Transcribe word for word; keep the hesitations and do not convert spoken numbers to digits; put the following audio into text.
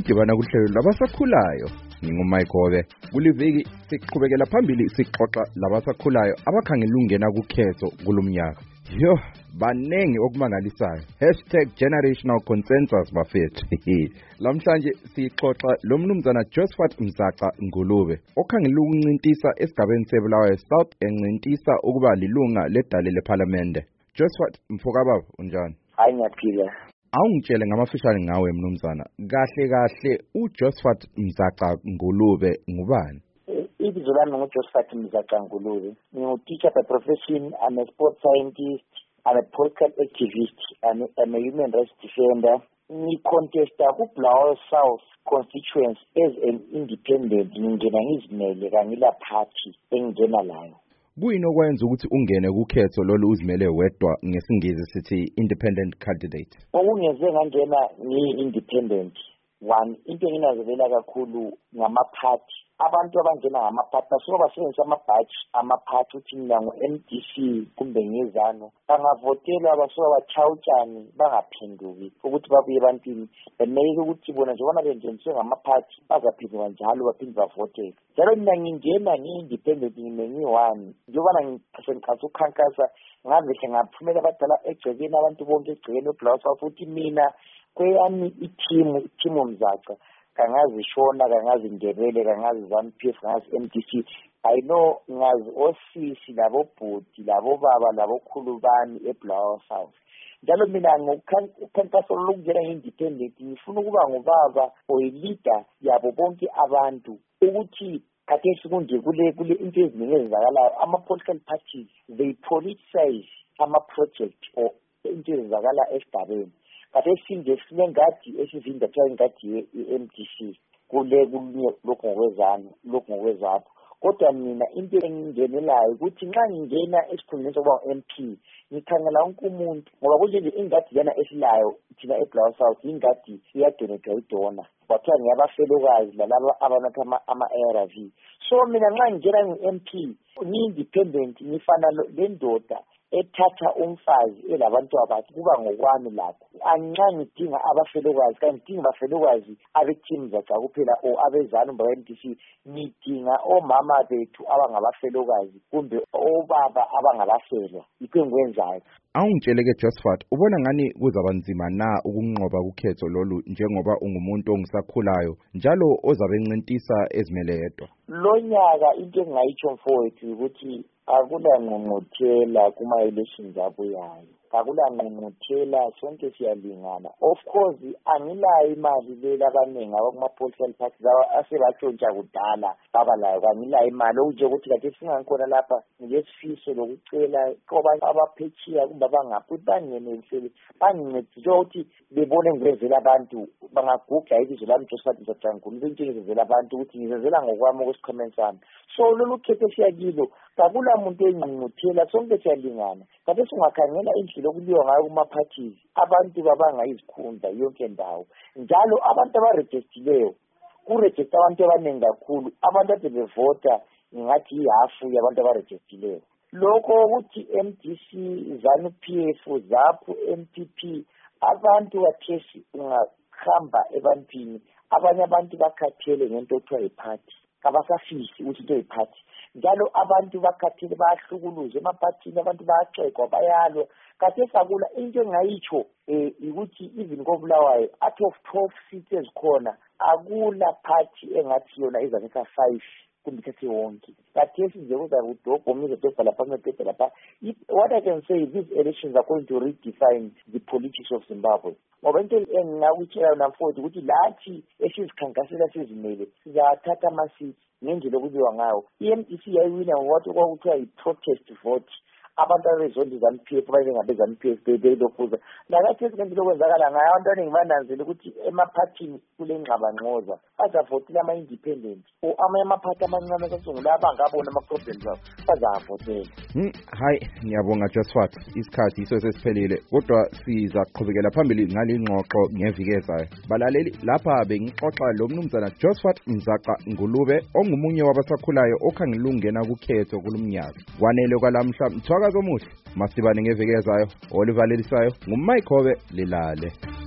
ukudibana kuhlelo labasakhulayo. Ngingumike Hobe. Kuliviki siqhubekela phambili sixoxa labasakhulayo abakhangela ukungena kukhetho kulomnyaka. Yo, banengi okumangalisayo. hashtag generational consensus bafethu. Lamhlanje sixoxa lo mnumzana Josephat Mzaca Ngulube okhangela ukuncintisa esigabeni seBulawayo South encintisa ukuba lilunga ledale leParliamente. Josephat Mfokababa unjani? Hayi ngiyaphila. Awungitshele ngamafishane ngawe mnumzana. Kahle kahle uJosephat Mzaca Ngulube ngubani? Ibizo lami nguJosephat Mzaca Ngulube. Ngingu-teacher by profession, I'm a sports scientist, I'm a political activist, I'm a, I'm a human rights defender. Ngi-contesta ku-Bulawayo South constituency as an independent, ngingena ngizimele kangila party engena layo. Kuyini okwenza ukuthi ungene kukhetho lolu uzimele wedwa ngesingisi sithi independent candidate? Okungenze ngangena ngiyi-independent, one, into enginazivela kakhulu ngama-party. Abantu abangena ngama-party basuke basebenzisa amabhaji ama-party ukuthi mina ngu-M D C kumbe ngezano bangavotela basuke bachawutshani bangaphenduki ukuthi babuye ebantwini bemele ukuthi bona njengobana bengeniswe ngama-party bazaphenduka njalo baphinde bavotele. Njalo mina ngingena ngiyi-independent ngime ngiyi-one njengobana ngikhankasa ukukhankasa ngavehle ngaphumela abadala egcekeni abantu bonke egcekeni eBulawayo South futhi mina kweyami ithimu ithimu Mzaca kangazi Shona kangazi Ndebele kangazi ZANU-P F kangazi M D C I know ngazi osisi labo bhodi labo baba labo khulu bami eBulawayo South. Njalo mina ngokukhankasa lokungena ngi-independent ngifuna ukuba ngubaba or leader yabo bonke abantu ukuthi khathesi kunje kule kule into eziningi ezizakalayo ama-political parties they politicize ama-project or into ezizakala esigabeni. Kade sinje sinengadi esizinda kuthiwa ingadi ye-M D C kule kulunye lokhu ngokwezana lokhu ngokwezapho. Kodwa mina into engingenelayo ukuthi nxa ngingena esikhundleni sokuba u-M P ngikhangela wonke umuntu ngoba kunje nje ingadi yana esilayo thina eBulawayo South ingadi iyadonethwa idona kwathiwa ngiyabafelokazi lalaba abanatha ama-A R V. So mina nxa ngingena ngi-M P ngi-independent ngifana le ndoda ethatha umfazi elabantu abathi kuba ngokwami lapho anxa ngidinga abafelokazi kanti ngidinga abafelokazi abethimu Mzaca kuphela o abezana umba M D C ngidinga omama bethu abangabafelokazi kumbe obaba abangabafelwa yikho engikwenzayo. Awungitsheleke Josephat, ubona ngani kuzaba nzima na ukunqoba kukhetho lolu njengoba ungumuntu ongisakhulayo njalo ozabe encintisa ezimele yedwa? Lo nyaka into engayitsho mfowethu ukuthi akula ngqungquthela kuma-elections abuyayo, akula ngqungquthela, sonke siyalingana. Of course angilayo imali lela abaningi abakuma-political parties asebantshontsha kudala babalayo, kangilayo imali okunje ukuthi kade singakhona lapha ngilesifiso lokucela kobanye abaphetshiya kumbe abangaphi ukuthi bangenelisele bangincedise ukuthi bebone ngizenzela abantu bangaguga ibizo lami Josephat Mzaca Ngulube into ngizenzela abantu ukuthi ngizenzela ngokwami okwesikhomeni sami. So lolu khetho siyakilo akula muntu engqungquthela, sonke siyalingana. Kade singakhangela indlela okuliwa ngayo kuma-parties abantu babangayizikhundla yonke ndawo njalo abantu abarejestileyo kurejesta abantu abaningi kakhulu abantu ade bevota ngathi ihafu yabantu abarejestileyo. Lokho ukuthi M D C ZANU-P F ZAPU M P P abantu bathesi ungahamba ebantwini abanye abantu bakhathele ngento okuthiwa yiparty kabasafisi ukuthi into yiparty njalo abantu bakhathile bayahlukuluza emaphathini abantu bayaxekwa bayalwa. Kade sakula into engayitsho eh ukuthi even koBulawayo out of twelve seats ezikhona akula party engathi yona izanisa five kumbe thathe wonke. Kade sinje kuza kudobho ngizodobha lapha ngedobha lapha. What I can say is these elections are going to redefine the politics of Zimbabwe. Ngoba into engingakutshela namfowethu ukuthi lathi esizikhankasela sizimele sizathatha ama-seats ngendlela okuziwa ngayo. I-M D C yayiwina ngokuthi kwakuthiwa yi-protest vote. Abantu abezonda ZANU-P F babengabe ZANU-P F bebelokhuza lakathi esikhathini okwenzakala ngayo abantu abaningi bananzela ukuthi emaphathini kule ngxabangxoza bazavotela ama-independent or amanye amaphathi amancane asasungula abangabona ama-problems abo bazavotela. Hmm, hayi ngiyabonga Josephat, isikhathi iso sesiphelile kodwa siza kuqhubekela phambili ngale ngxoxo ngeviki ezayo. Balaleli, lapha bengixoxa lo mnumzana Josephat Mzaca Ngulube ongumunye wabasakhulayo okhangela ukungena kukhetho kulomnyaka. Kwanele kwalamhla mthwaka zomuhle masibane ngeviki ezayo. Oliver Lelisayo ngumike Hobe lilale.